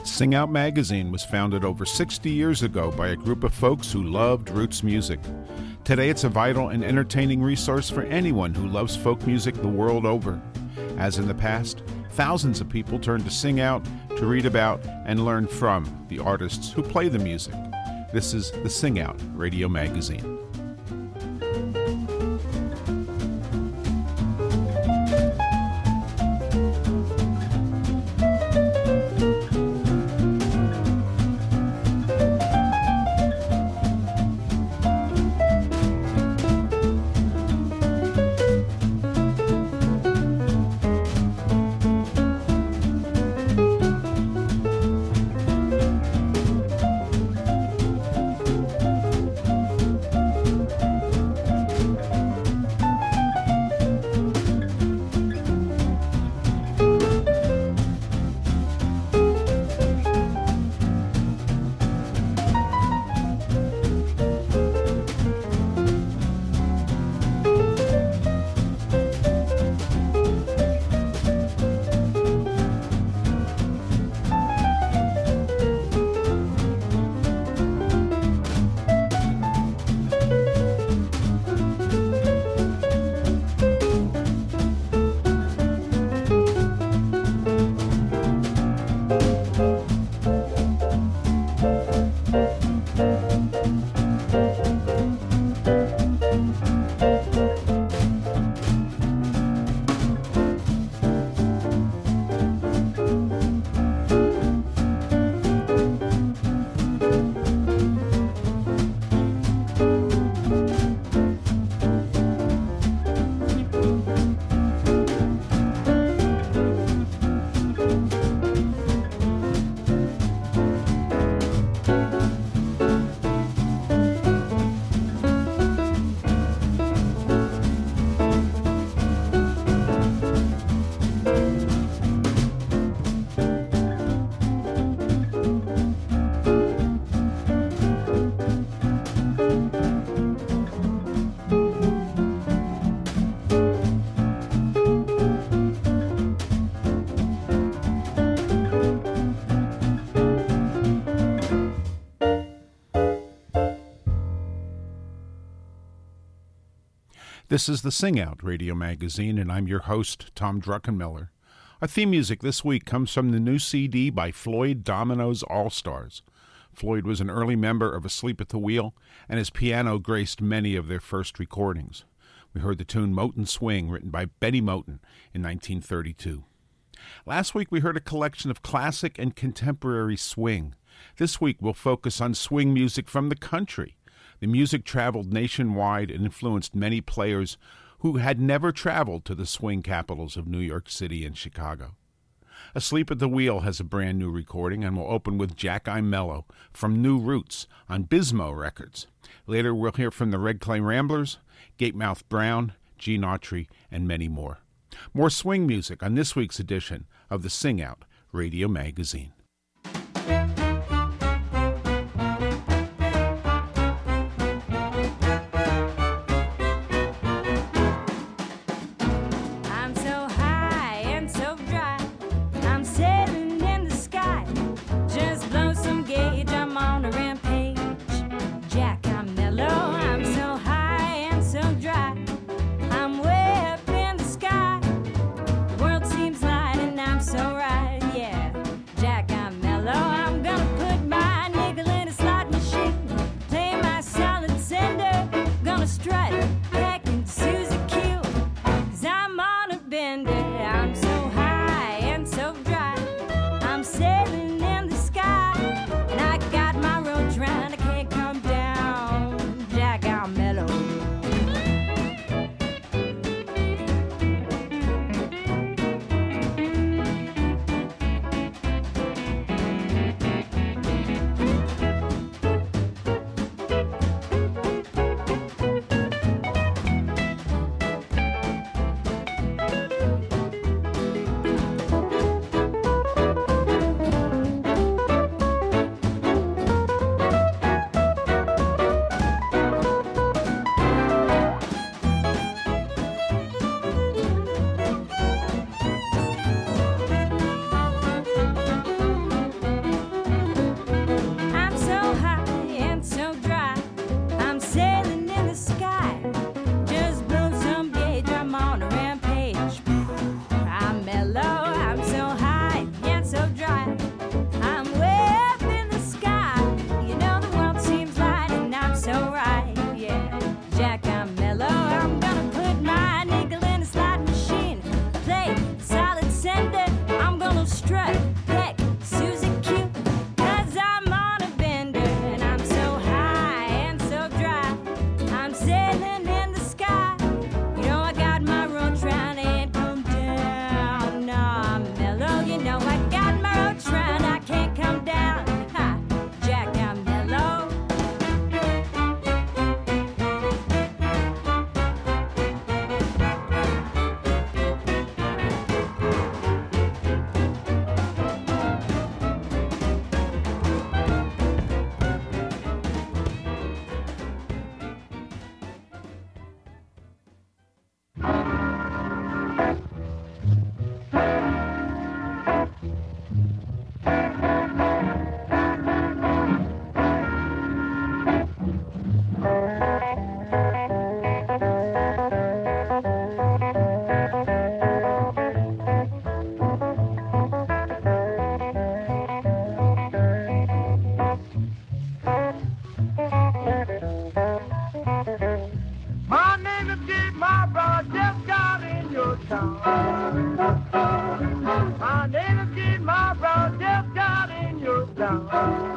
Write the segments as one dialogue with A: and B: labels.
A: Sing Out magazine was founded over 60 years ago by a group of folks who loved roots music. Today it's a vital and entertaining resource for anyone who loves folk music the world over. As in the past, thousands of people turn to Sing Out to read about and learn from the artists who play the music. This is the Sing Out Radio Magazine. This is the Sing Out Radio Magazine, and I'm your host, Tom Druckenmiller. Our theme music this week comes from the new CD by Floyd Domino's All-Stars. Floyd was an early member of Asleep at the Wheel, and his piano graced many of their first recordings. We heard the tune Moten Swing, written by Betty Moten in 1932. Last week we heard a collection of classic and contemporary swing. This week we'll focus on swing music from the country. The music traveled nationwide and influenced many players who had never traveled to the swing capitals of New York City and Chicago. Asleep at the Wheel has a brand new recording and will open with Jack I'm Mellow from New Roots on Bismo Records. Later we'll hear from the Red Clay Ramblers, Gatemouth Brown, Gene Autry, and many more. More swing music on this week's edition of the Sing Out Radio Magazine.
B: I'm down.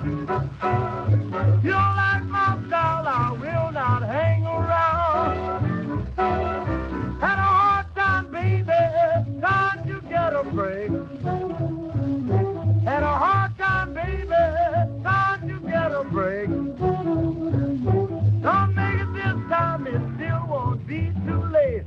B: You don't like my style, I will not hang around. Had a hard time, baby, trying to get a break. Had a hard time, baby, trying to get a break. Don't make it this time, it still won't be too late.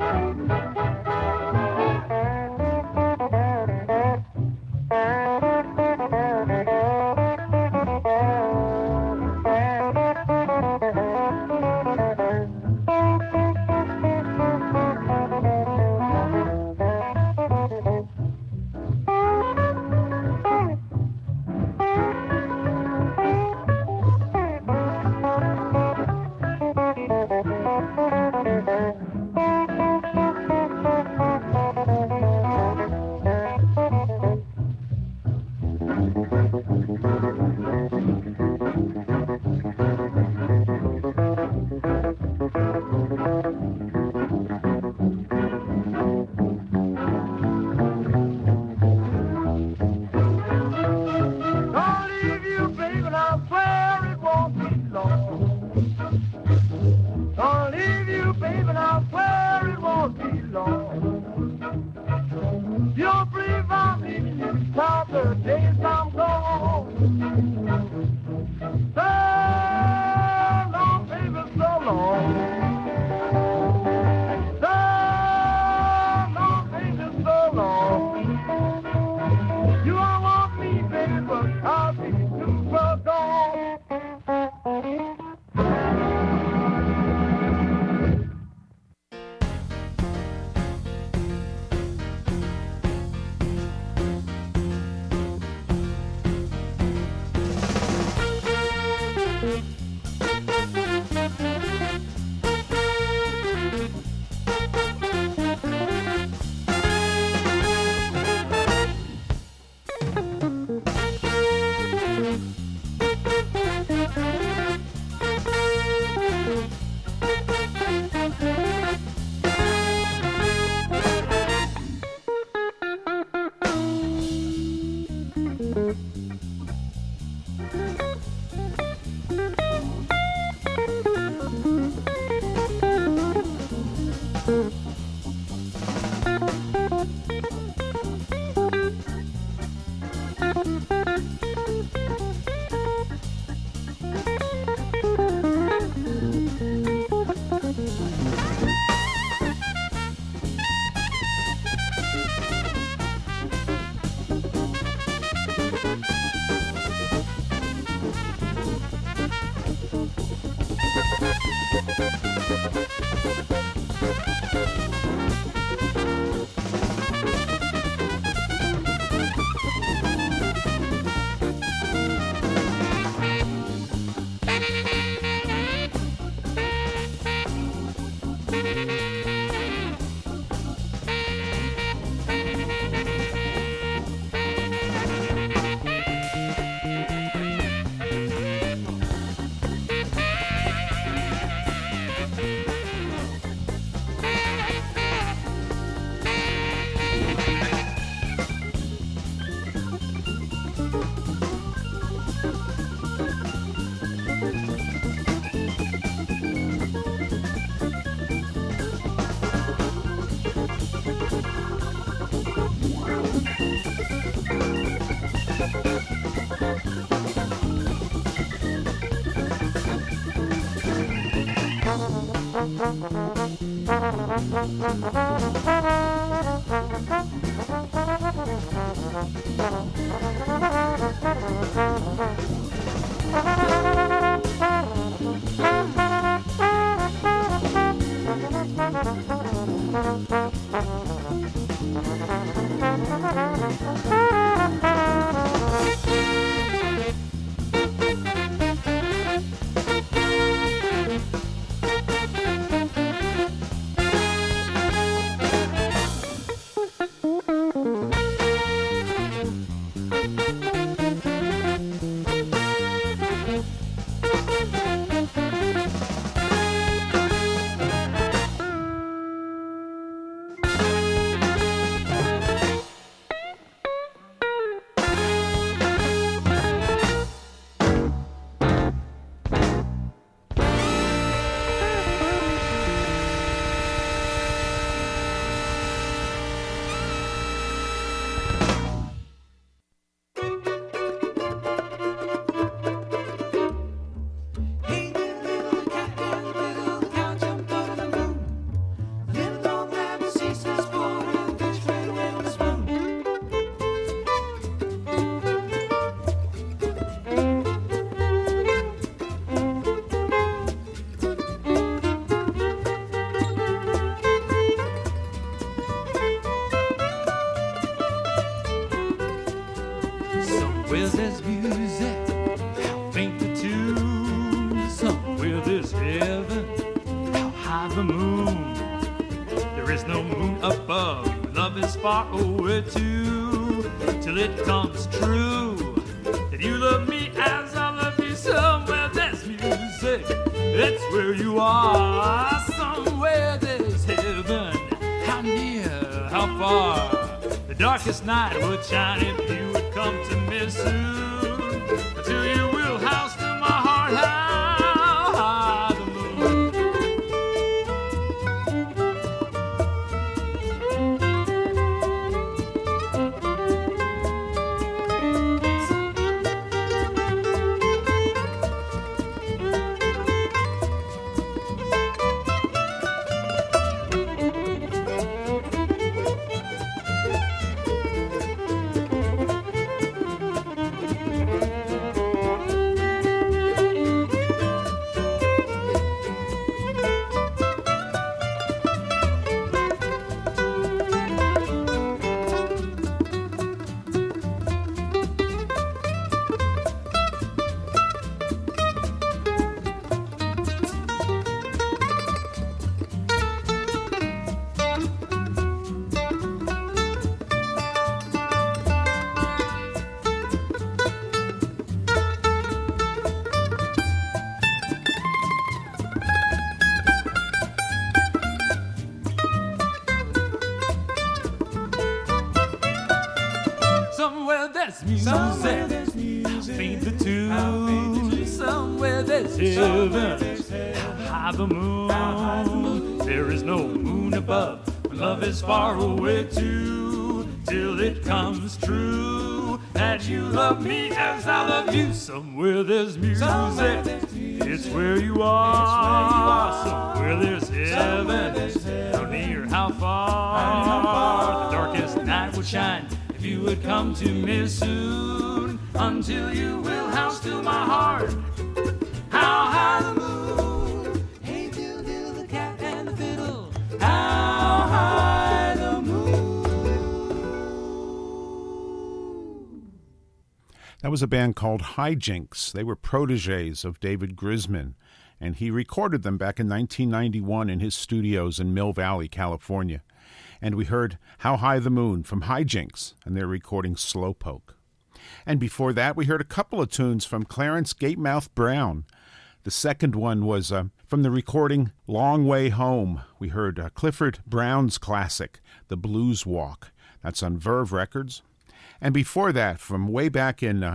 C: there's music, how faint the tune. Somewhere there's heaven, how high the moon. There is no moon above, love is far away too. Till it comes true that you love me as I love you. Somewhere there's music, that's where you are. Somewhere there's heaven, how near, how far. The darkest night would shine if you would come to me soon. Until you will house in my heart, how high the moon. Somewhere there's music, faint the tune. Somewhere there's heaven, how high the moon. There is no moon above, love is far away too. Till it comes true that you love me as I love you. Somewhere there's music, it's where you are. Somewhere there's heaven, how near, how far. The darkest night will shine if you would come to me soon. Until you will house to my heart, how high the moon. Hey diddle, the cat and the fiddle, how high the moon.
A: That was a band called Hijinks. They were protégés of David Grisman, and he recorded them back in 1991 in his studios in Mill Valley, California. And we heard How High the Moon from Hijinks, and they're recording Slowpoke. And before that, we heard a couple of tunes from Clarence Gatemouth Brown. The second one was from the recording Long Way Home. We heard Clifford Brown's classic, The Blues Walk. That's on Verve Records. And before that, from way back in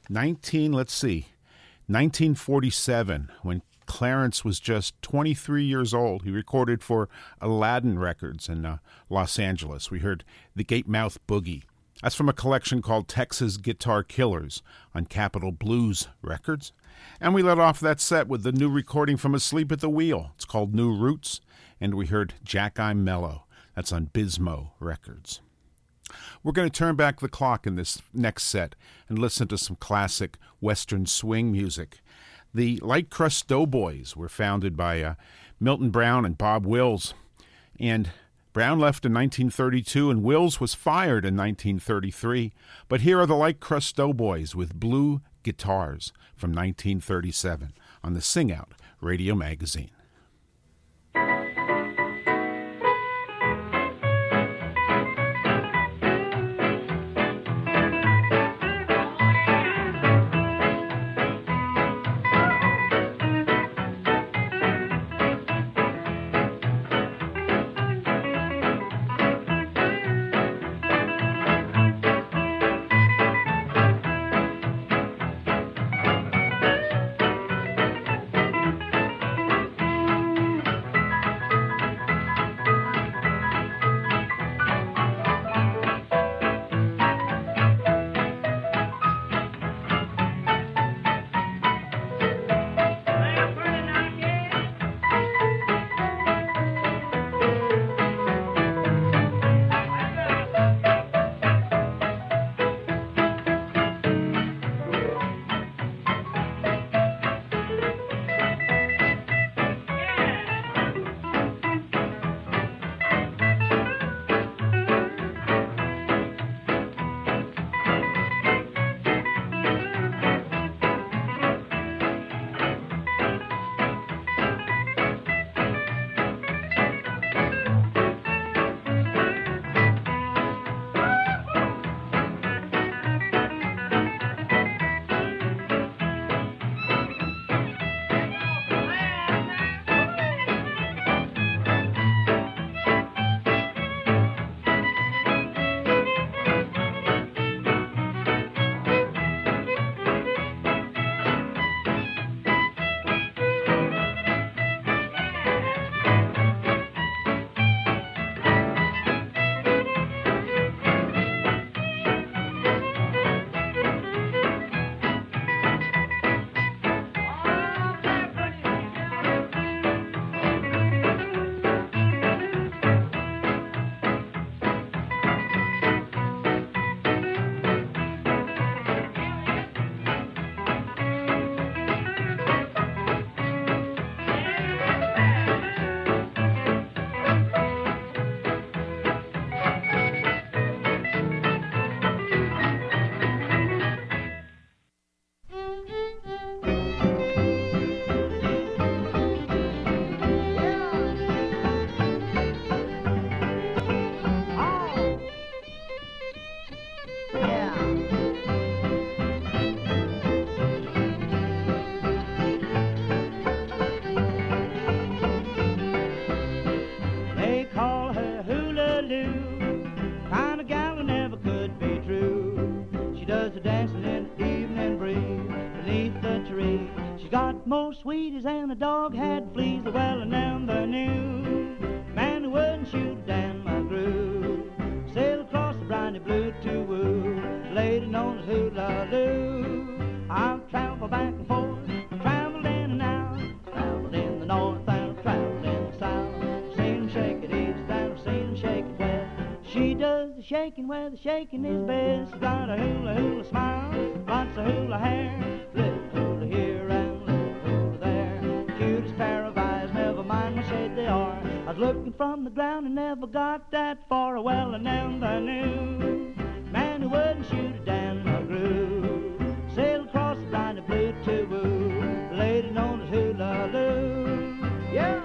A: 1947, when Clarence was just 23 years old, he recorded for Aladdin Records in Los Angeles. We heard The Gatemouth Boogie. That's from a collection called Texas Guitar Killers on Capitol Blues Records. And we let off that set with the new recording from Asleep at the Wheel. It's called New Roots. And we heard Jack I'm Mellow. That's on Bismo Records. We're going to turn back the clock in this next set and listen to some classic Western swing music. The Light Crust Doughboys were founded by Milton Brown and Bob Wills. And Brown left in 1932 and Wills was fired in 1933. But here are the Light Crust Doughboys with Blue Guitars from 1937 on the Sing Out Radio Magazine.
D: more sweeties and the dog had fleas. Well, I never knew man who wouldn't shoot down my groove. Sail across the briny blue to woo, lady known as Hula-Loo. I've traveled back and forth, traveled in and out, traveled in the north and I've traveled in the south. Seen 'em shake it east and I've seen 'em shake it west. She does the shaking where the shaking is best. She's got a hula-hula smile, lots of hula hair, little hula here and little hula there. Cutest pair of eyes, never mind what shade they are. I was looking from the ground and never got that far. Well, I never knew man who wouldn't shoot it down my groove. Sail across the briny blue to woo, lady known as Hula-Loo. Yeah.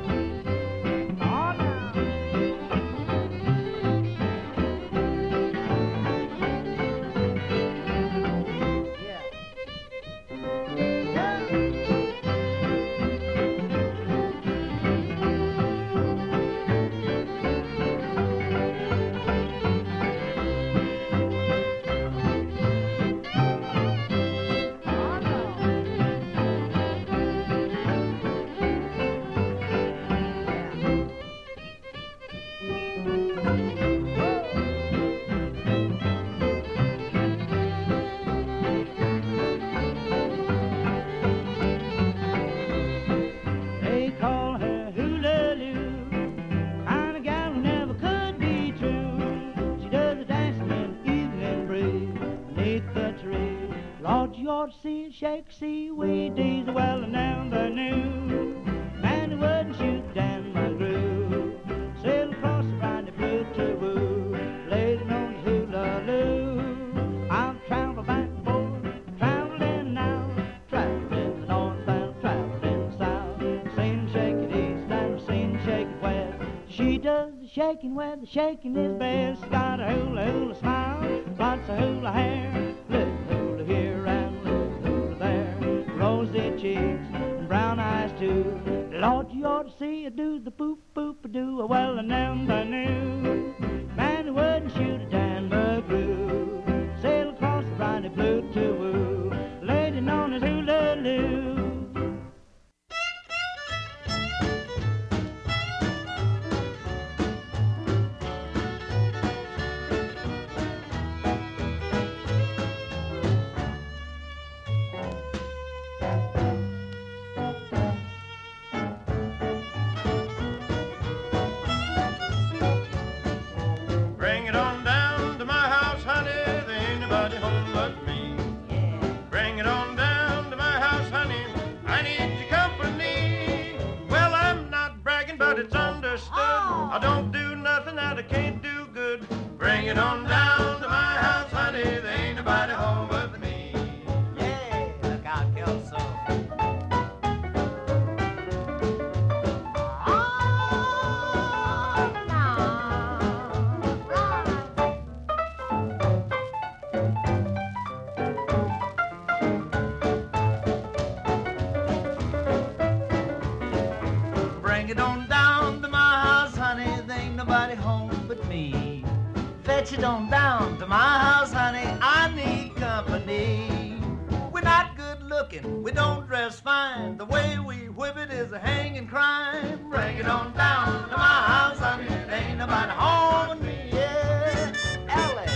D: Shake seaweed days. Well, I never knew man who wouldn't shoot down my groove. Sail across the briny blue to woo, lady known as Hula-Loo. I've traveled back and forth, traveled in and out, traveled in the north and traveled in the south. Seen 'em shake it east and I've seen 'em shake it west. She does the shaking where the shaking is best. She's got a hula-hula smile, lots of hula hair, little hula here and rosy cheeks and brown eyes too. Lord, you ought to see her do the boop-boop-a-doo. Well, I never knew man who wouldn't shoot it down my groove. Sail across the briny blue to woo, lady known as Hula-Loo.
B: I don't do nothing that I can't do good. Bring it on down to my house, honey. There ain't nobody home but me.
E: Yeah, look out, Kelso. Bring it on down to my house, honey. There ain't nobody home but me. Fetch it on down to my house, honey. I need company. We're not good looking, we don't dress fine. The way we whip it is a hanging crime. Bring it on down to my house, honey. There ain't nobody home but me. Yeah, Alex.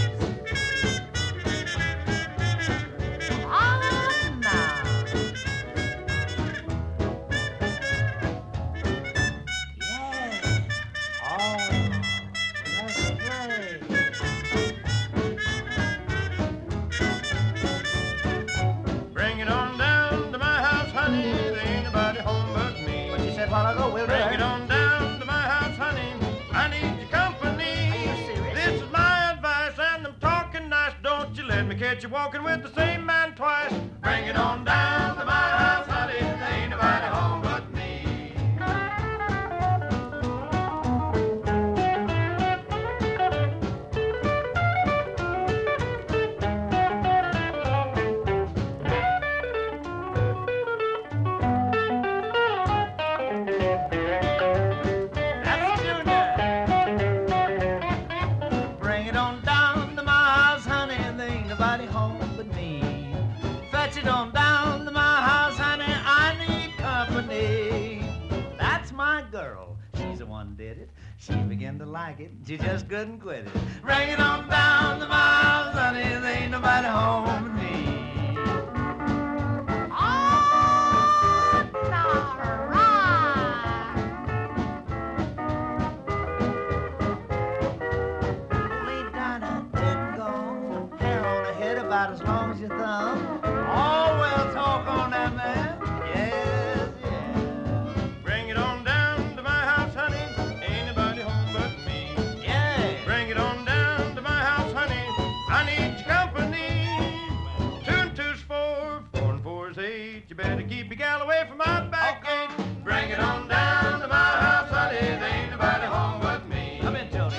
B: While I go, we'll bring it on down to my house, honey. I need your company.
E: Are you serious?
B: This is my advice, and I'm talking nice. Don't you let me catch you walking with the same man twice. Bring it on down to my house, honey. There ain't nobody home but me.
E: did it. She began to like it. She just couldn't quit it. Bring it on down to my house, honey. There ain't nobody home but me. About as long as your thumb. Oh, well, talk on that, man. Yes, yes.
B: Bring it on down to my house, honey. Ain't nobody home but me.
E: Yeah.
B: Bring it on down to my house, honey. I need your company. 2 and 2's 4, 4 and 4's 8. You better keep your gal away from my back gate. Bring it on down to my house, honey. There ain't nobody home but me.
E: Come in, Tony.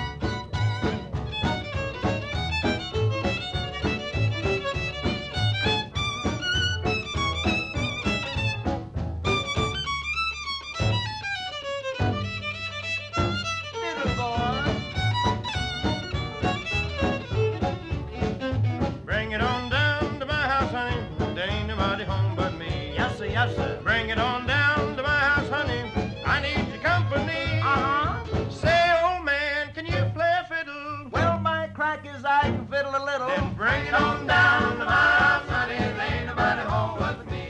B: Yes, sir. Bring it on down to my house, honey. I need your company. Say, old man, can you play a fiddle?
E: Well, my crack is I can fiddle a little.
B: Then bring it on down to my house, honey. There ain't nobody home but me.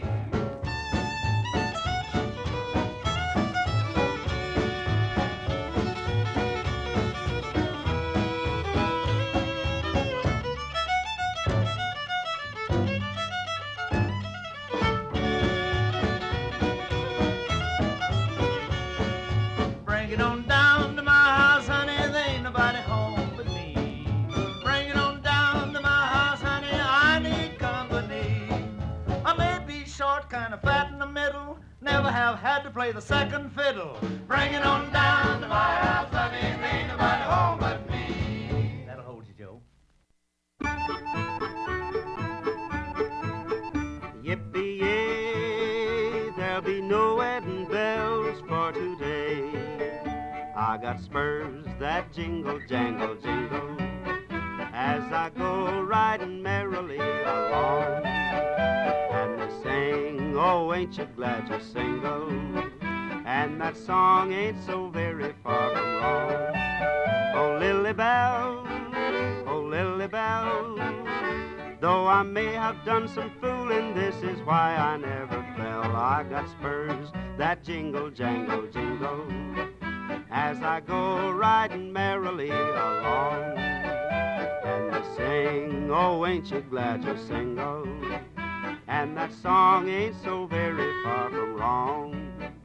E: Kind of fat in the middle, never have had to play the second fiddle. Bring it on down to my house, honey, there ain't nobody home but me. That'll hold you, Joe.
F: Yippee-yay, there'll be no wedding bells for today. I got spurs that jingle, jangle, jingle as I go riding merrily along. And they sing, oh, ain't you glad you're single? And that song ain't so very far from wrong. Oh, Lily Bell, though I may have done some fooling, this is why I never fell. I got spurs that jingle, jangle, jingle as I go riding merrily along. And they sing, oh, ain't you glad you're single? And that song ain't so very far from wrong.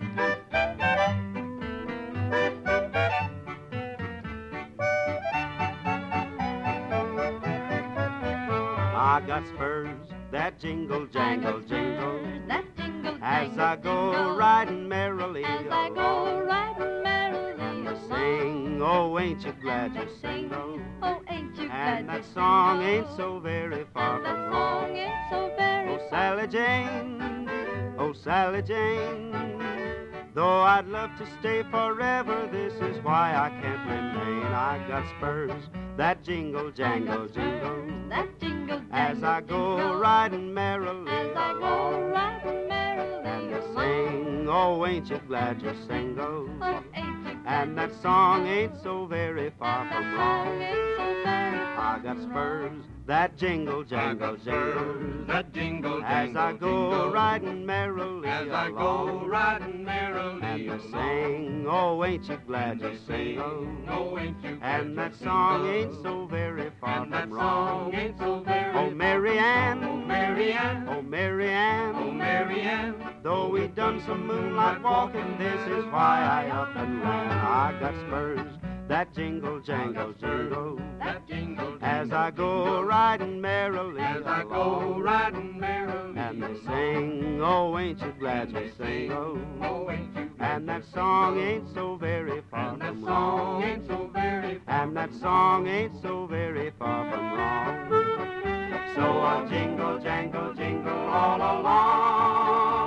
F: I got spurs that jingle, jangle, jingle as I go riding merrily along. And they sing, oh, ain't you glad you're single? And that song ain't so very far from wrong. Oh, Sally Jane, oh, Sally Jane, though I'd love to stay forever, this is why I can't remain. I got spurs that jingle, jangle, jingle as I go riding merrily along. And they sing, oh, ain't you glad you're single? And that song ain't so very far from wrong. I got spurs that jingle, jangle, jingle,
B: that jingle,
F: as I go riding merrily along. And they sing, oh, ain't you glad you're single? And that song ain't so very far from wrong. Oh, Marianne, oh, Marianne, though we done some moonlight walking, this is why I up and ran. I got spurs that jingle, jangle, jingle, as I go riding merrily along. And they sing, oh, ain't you glad you're single? And that song ain't so very far from wrong. And that song ain't so very far from wrong. So I jingle, jangle, jingle all along.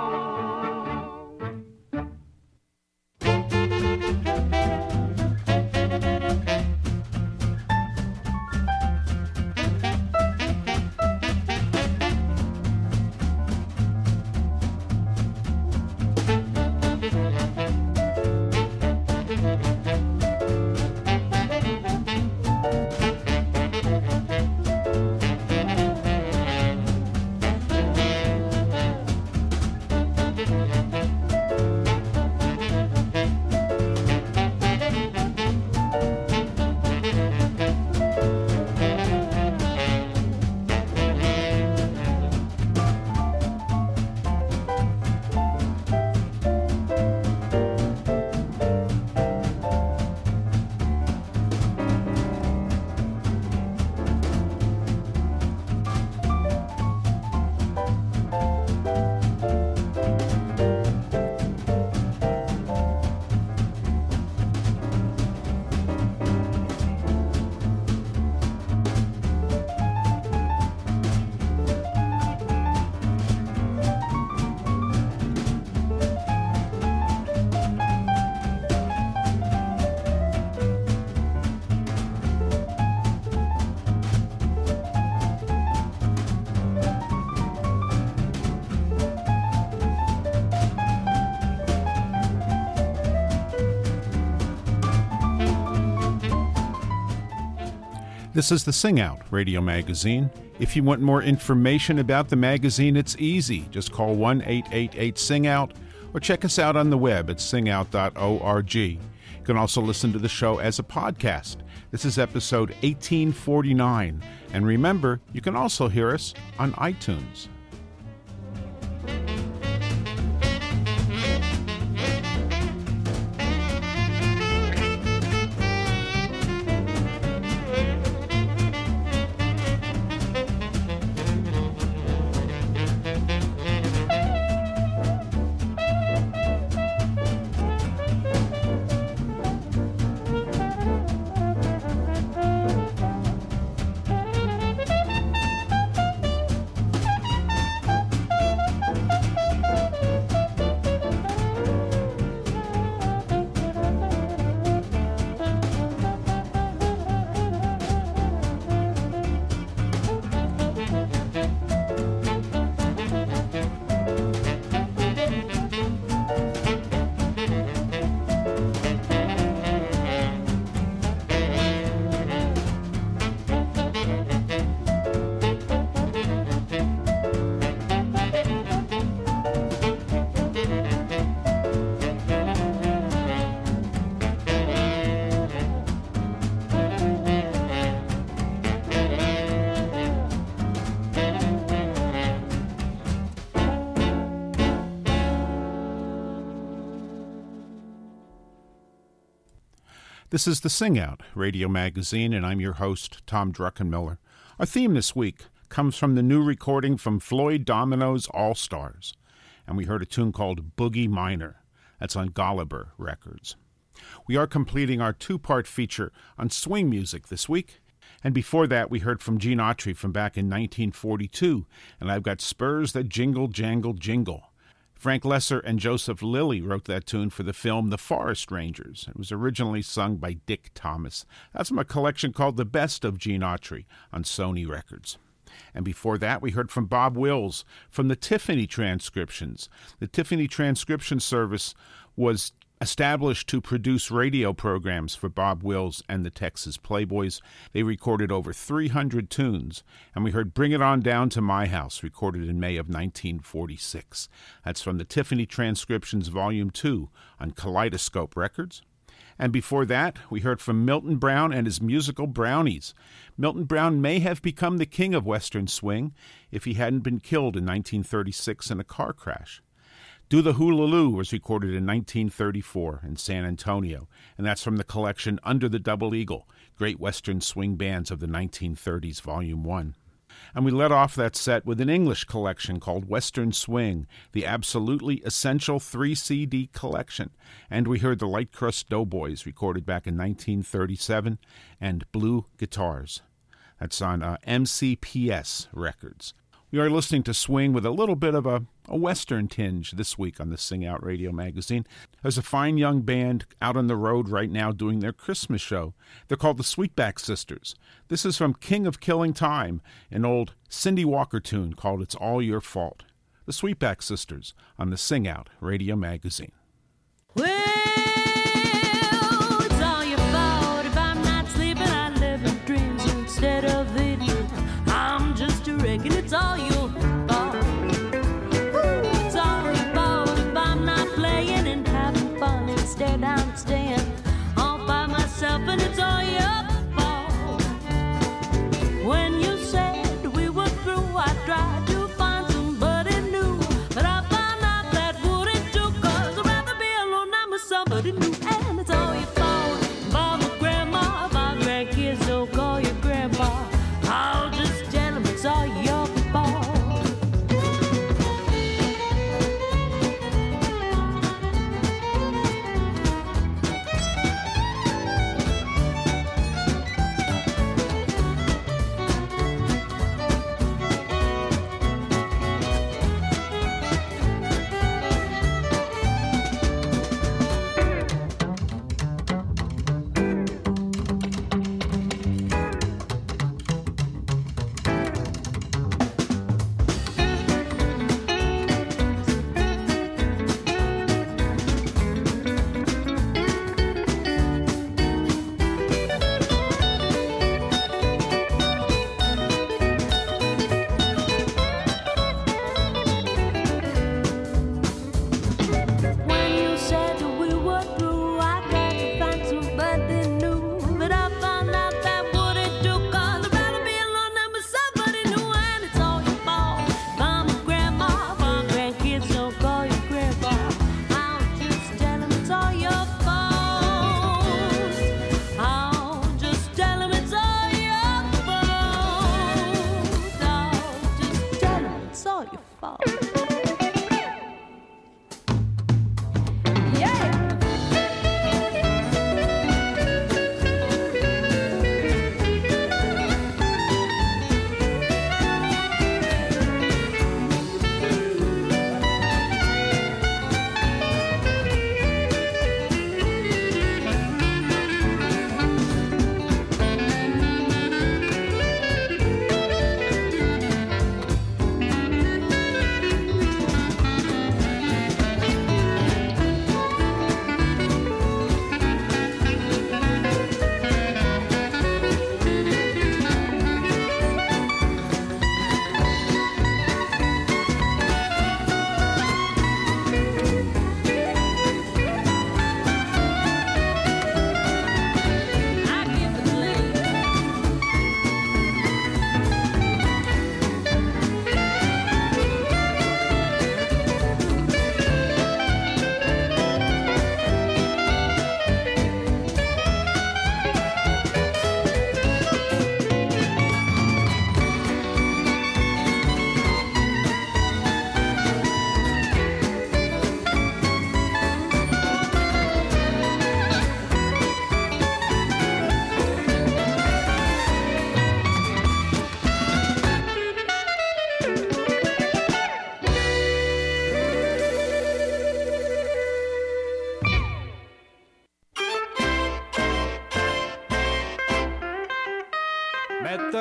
A: This is the Sing Out Radio Magazine. If you want more information about the magazine, it's easy. Just call 1-888-SING-OUT or check us out on the web at singout.org. You can also listen to the show as a podcast. This is episode 1849. And remember, you can also hear us on iTunes. This is the Sing Out Radio Magazine, and I'm your host, Tom Druckenmiller. Our theme this week comes from the new recording from Floyd Domino's All-Stars, and we heard a tune called Boogie Minor. That's on Golliber Records. We are completing our two-part feature on swing music this week, and before that we heard from Gene Autry from back in 1942, and I've got Spurs That Jingle, Jangle, Jingle. Frank Lesser and Joseph Lilly wrote that tune for the film The Forest Rangers. It was originally sung by Dick Thomas. That's from a collection called The Best of Gene Autry on Sony Records. And before that, we heard from Bob Wills from the Tiffany Transcriptions. The Tiffany Transcription Service was established to produce radio programs for Bob Wills and the Texas Playboys. They recorded over 300 tunes, and we heard Bring It On Down to My House, recorded in May of 1946. That's from the Tiffany Transcriptions Volume 2 on Kaleidoscope Records. And before that, we heard from Milton Brown and his musical Brownies. Milton Brown may have become the king of Western swing if he hadn't been killed in 1936 in a car crash. Do the Hula Loo was recorded in 1934 in San Antonio, and that's from the collection Under the Double Eagle, Great Western Swing Bands of the 1930s, Volume 1. And we let off that set with an English collection called Western Swing, the absolutely essential 3-CD collection. And we heard the Light Crust Doughboys, recorded back in 1937, and Blue Guitars. That's on MCPS Records. We are listening to swing with a little bit of a Western tinge this week on the Sing Out Radio Magazine. There's a fine young band out on the road right now doing their Christmas show. They're called the Sweetback Sisters. This is from King of Killing Time, an old Cindy Walker tune called It's All Your Fault. The Sweetback Sisters on the Sing Out Radio Magazine.
G: Well, it's all your fault if I'm not sleeping. I live in dreams instead of it. I'm just a wreck and it's all your fault. It's all your fault if I'm not playing and having fun instead I'm staying all by myself, and it's all your fault. When you said we were through, I tried to find somebody new, but I found out that wouldn't do, 'cause I'd rather be alone. I'm a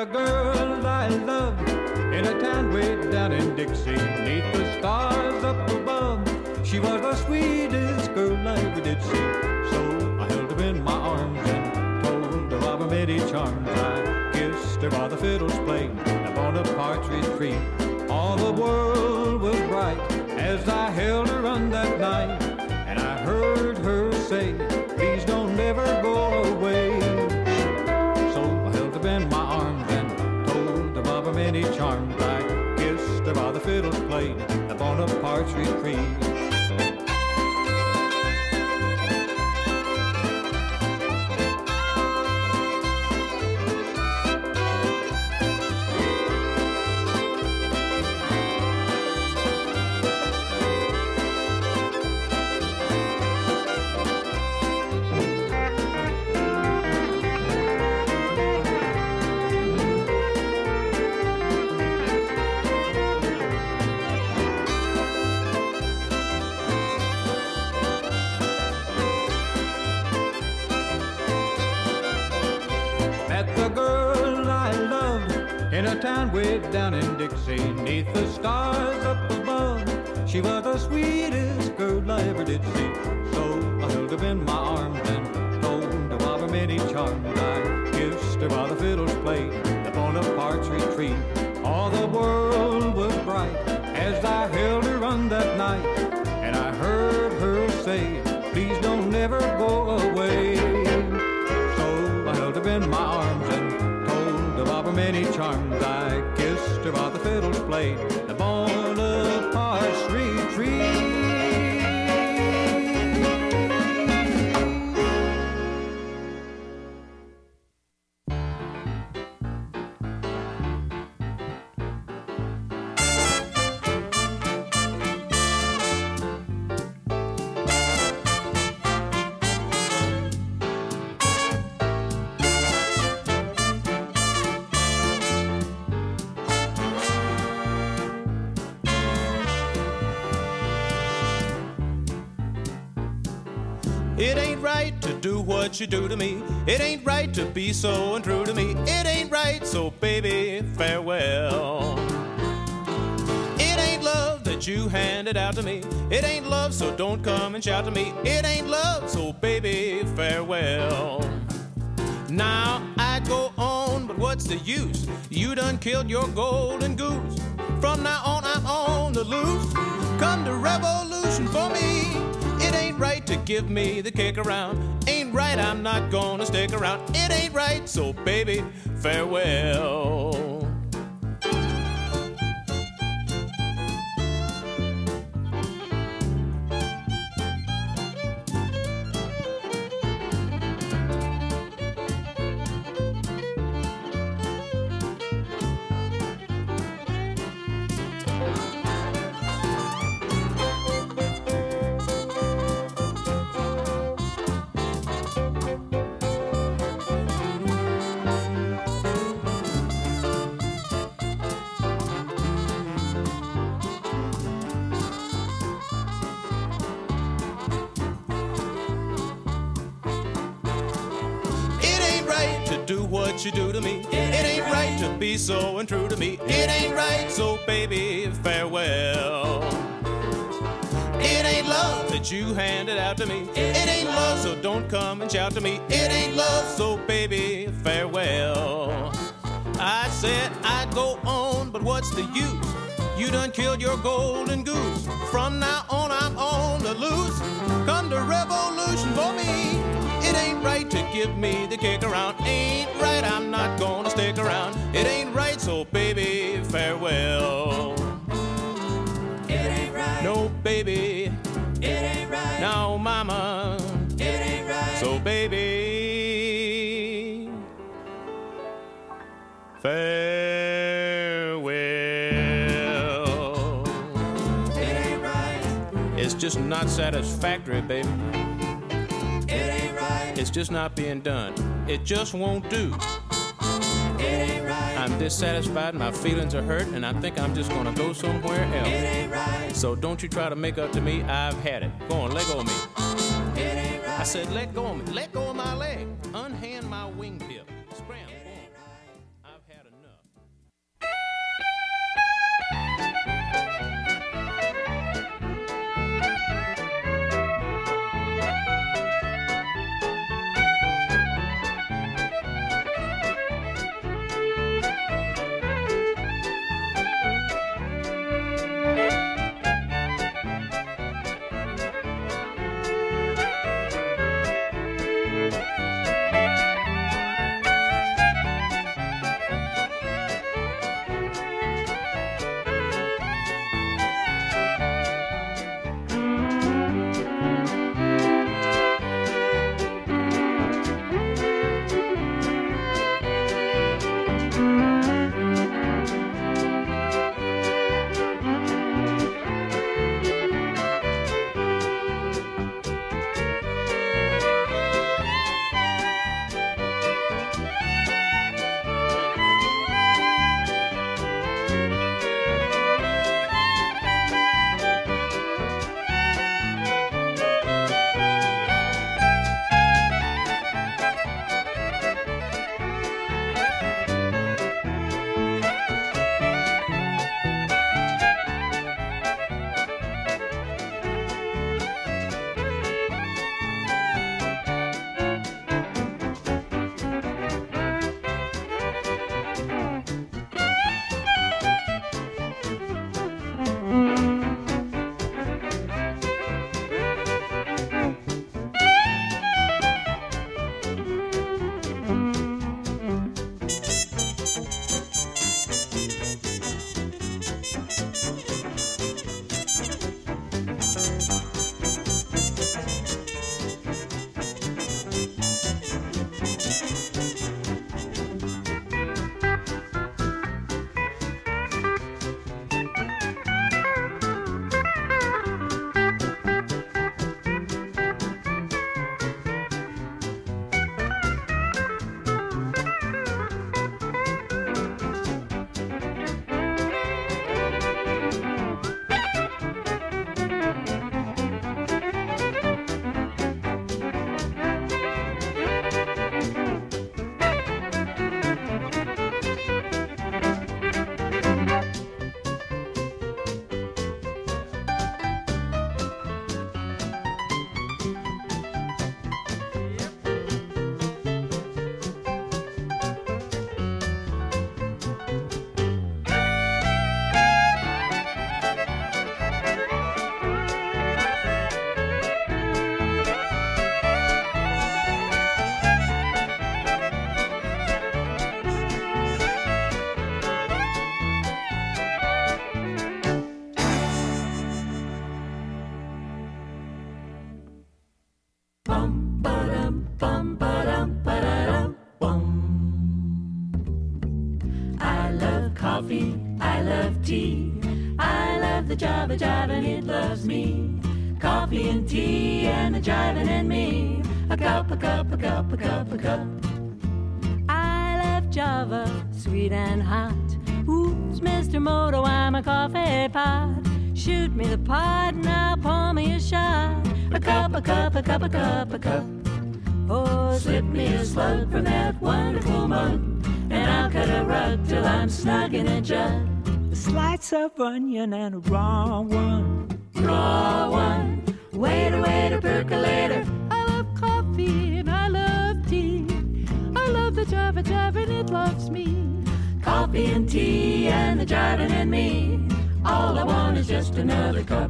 H: a girl I loved in a town way down in Dixie, 'neath the stars up above. She was the sweetest girl I ever did see. So I held her in my arms and told her of her many charms. I kissed her while the fiddles played upon a partridge tree. All the world was bright as I held her on that night, and I heard her say, please don't ever go away. So I held her in my arms and told her of her many charms. I kissed her while the fiddles played upon a partridge tree. In a town way down in Dixie, 'neath the stars up above. She was the sweetest girl I ever did see. So I held her in my arms and told her of her many charms. I kissed her while the fiddles played upon a partridge tree. All the world was bright as I held her on that night, and I heard her say, please don't ever go away. So I held her in my arms and of her many charms. I kissed her while the fiddles played upon a partridge tree.
I: It ain't right to do what you do to me. It ain't right to be so untrue to me. It ain't right, so baby, farewell. It ain't love that you handed out to me. It ain't love, so don't come and shout to me. It ain't love, so baby, farewell. Now I'd go on, but what's the use? You done killed your golden goose. From now on, I'm on the loose. Come to revolution for me. It ain't right to give me the kick around. Ain't right, I'm not gonna stick around. It ain't right, so baby, farewell. Do what you do to me. It ain't right to be so untrue to me. It ain't right, so baby, farewell. It ain't love that you handed out to me. It ain't love, so don't come and shout to me. It ain't love, so baby, farewell. I said I'd go on, but what's the use? You done killed your golden goose. From now on, I'm on the loose. Come to revolution for me. It ain't right to give me the kick around. Ain't right, I'm not gonna stick around. It ain't right, so baby, farewell.
J: It ain't right.
I: No, baby.
J: It ain't right.
I: No, mama.
J: It ain't right.
I: So baby, farewell.
J: It ain't right.
I: It's just not satisfactory, baby.
J: It ain't right.
I: It's just not being done. It just won't do.
J: It ain't right.
I: I'm dissatisfied, my feelings are hurt, and I think I'm just gonna go somewhere else.
J: It ain't right.
I: So don't you try to make up to me, I've had it. Go on, let go of me.
J: It ain't right.
I: I said let go of me, let go of my leg. Unhand my wingtip. Scram, go on. I've had enough.
G: tea. I love the Java Jive and it loves me. Coffee and tea and the jiving and me. A cup, a cup, a cup, a cup, a cup. I love Java, sweet and hot. Who's Mr. Moto? I'm a coffee pot. Shoot me the pot and I'll pour me a shot. A cup, a cup, a cup, a cup, a cup. Oh, slip me a slug from that wonderful mug, and I'll cut a rug till I'm snug in a jug.
K: A slice of onion and a raw one.
G: Raw one. Waiter, waiter, percolator.
K: I love coffee and I love tea. I love the Java Jive and it loves me.
G: Coffee and tea and the jiving and me. All I want is just another cup.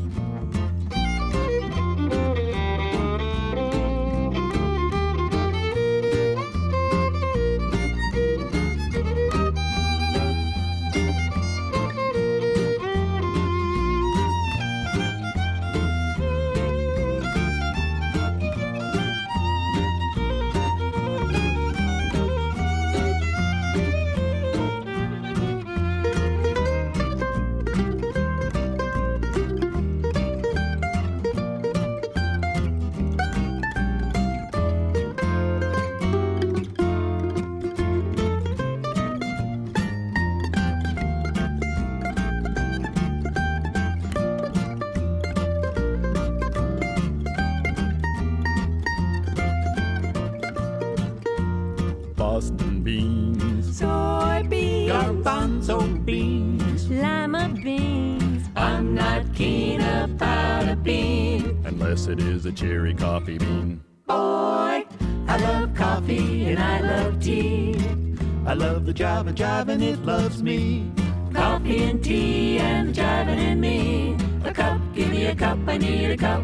C: Boston beans,
K: soybeans,
C: garbanzo beans,
G: lima beans. I'm not keen about a bean
C: unless it is a cherry coffee bean.
G: Boy, I love coffee and I love tea.
H: I love the Java Jive and it loves me.
G: Coffee and tea and the jiving and me. A cup, give me a cup, I need a cup.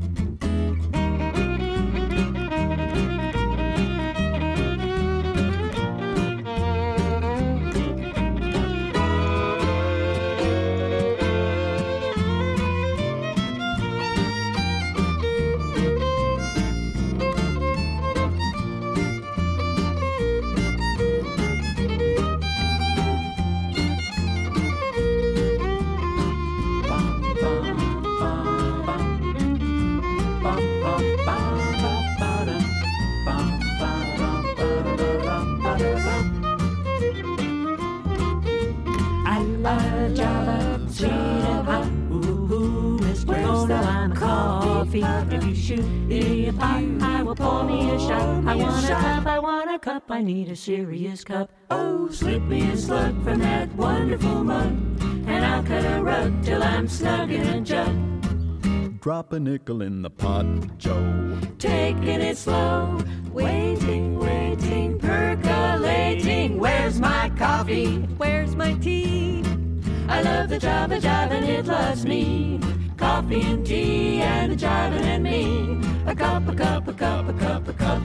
G: If you shoot me a pot, I will pour me a shot. I want a cup, I want a cup, I need a serious cup. Oh, slip me a slug from that wonderful mug, and I'll cut a rug till I'm snug in a jug.
C: Drop a nickel in the pot, Joe.
G: Taking it slow, waiting, waiting, percolating. Where's my coffee? Where's my tea? I love the Java Jive and it loves me. Coffee and tea and a jiving and me. A cup, a cup, a cup, a cup, a cup.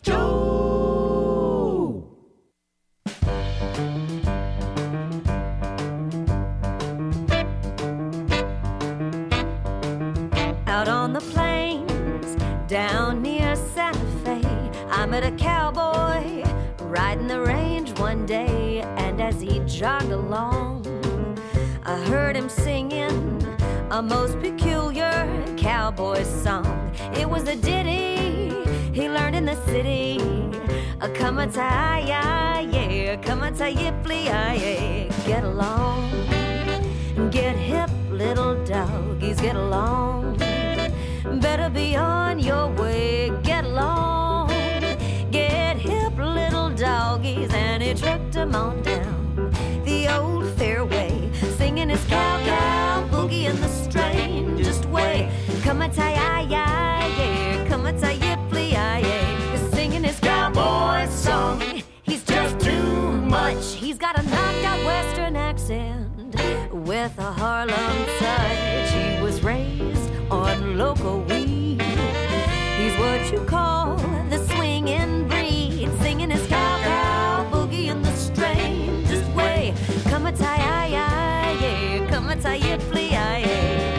G: Joe! Out on the plains, down near Santa Fe, I met a cowboy riding the range one day. And as he jogged along, I heard him singing a most peculiar cowboy song. It was a ditty he learned in the city. A come-a-tie-ya-ya, come-a-tie-yipply-ya-ya. Get along, get hip, little doggies, get along. Better be on your way, get along. Get hip, little doggies, and he trucked them on down the old fairway, singing his cow-cow boogie in the strangest way. Come-a-tie-ya-ya, come-a-tie-yipply-ya-ya. Singing his cowboy song, he's just too much. He's got a knocked-out western accent with a Harlem touch. He was raised on local weed. He's what you call the swinging breed, singing his cow-cow boogie in the strangest way. Come-a-tie-ya-ya, come-a-tie-yipply-ya-ya.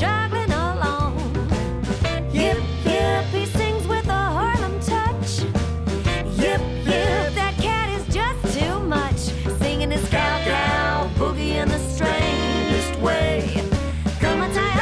G: joggling along. Yip, yip, he sings with a Harlem touch. Yip, yip, that cat is just too much. Singing his cow-cow boogie in the strangest way. Come on, tie.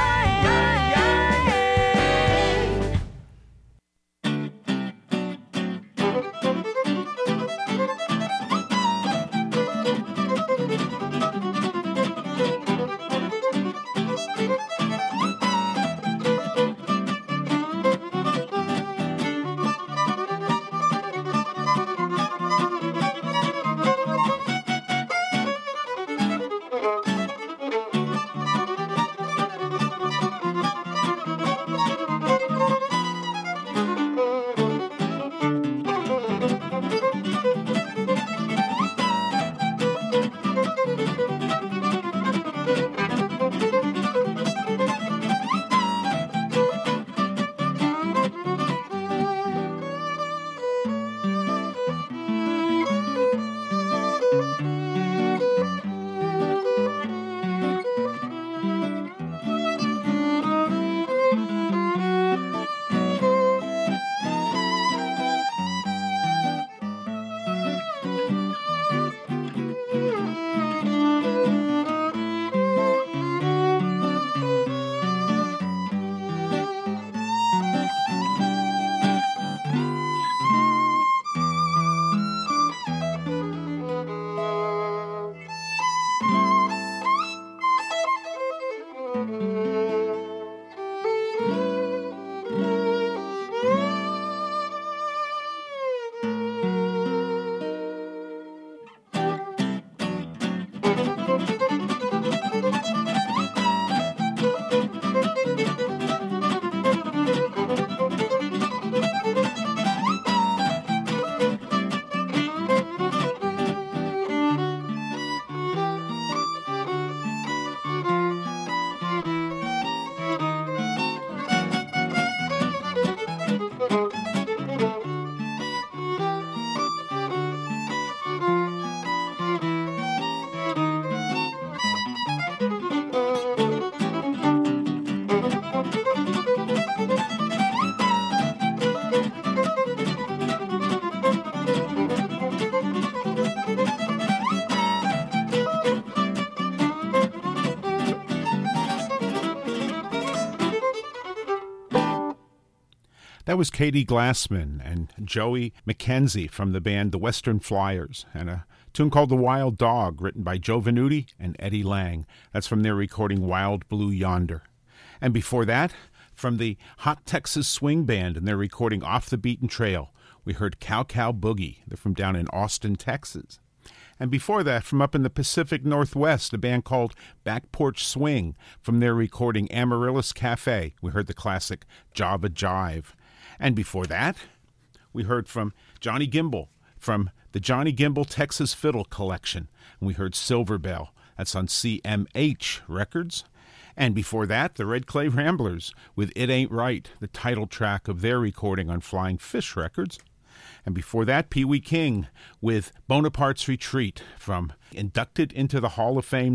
A: That was Katie Glassman and Joey McKenzie from the band The Western Flyers, and a tune called The Wild Dog, written by Joe Venuti and Eddie Lang. That's from their recording Wild Blue Yonder. And before that, from the Hot Texas Swing Band and their recording Off the Beaten Trail, we heard Cow Cow Boogie. They're from down in Austin, Texas. And before that, from up in the Pacific Northwest, a band called Back Porch Swing, from their recording Amaryllis Cafe, we heard the classic Java Jive. And before that, we heard from Johnny Gimbel from the Johnny Gimbel Texas Fiddle Collection, and we heard Silver Bell. That's on CMH Records. And before that, the Red Clay Ramblers with It Ain't Right, the title track of their recording on Flying Fish Records. And before that, Pee Wee King with Bonaparte's Retreat from Inducted into the Hall of Fame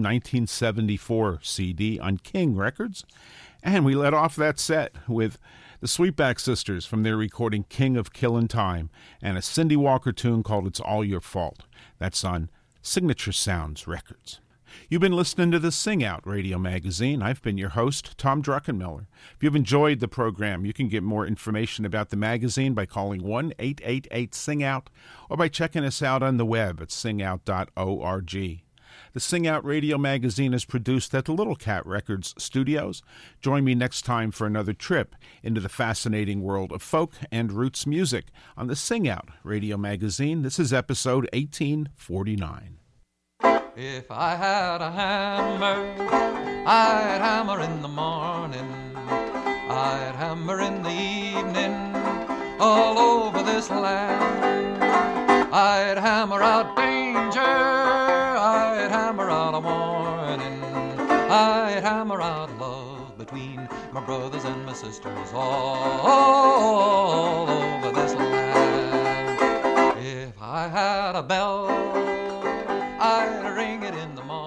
A: 1974 CD on King Records. And we let off that set with the Sweetback Sisters from their recording King of Killin' Time and a Cindy Walker tune called It's All Your Fault. That's on Signature Sounds Records. You've been listening to the Sing Out Radio Magazine. I've been your host, Tom Druckenmiller. If you've enjoyed the program, you can get more information about the magazine by calling 1-888-SING-OUT or by checking us out on the web at singout.org. The Sing Out Radio Magazine is produced at the Little Cat Records studios. Join me next time for another trip into the fascinating world of folk and roots music on the Sing Out Radio Magazine. This is episode 1849.
L: If I had a hammer, I'd hammer in the morning, I'd hammer in the evening, all over this land. I'd hammer out danger, I'd hammer out a warning, I'd hammer out love between my brothers and my sisters all over this land. If I had a bell, I'd ring it in the morning,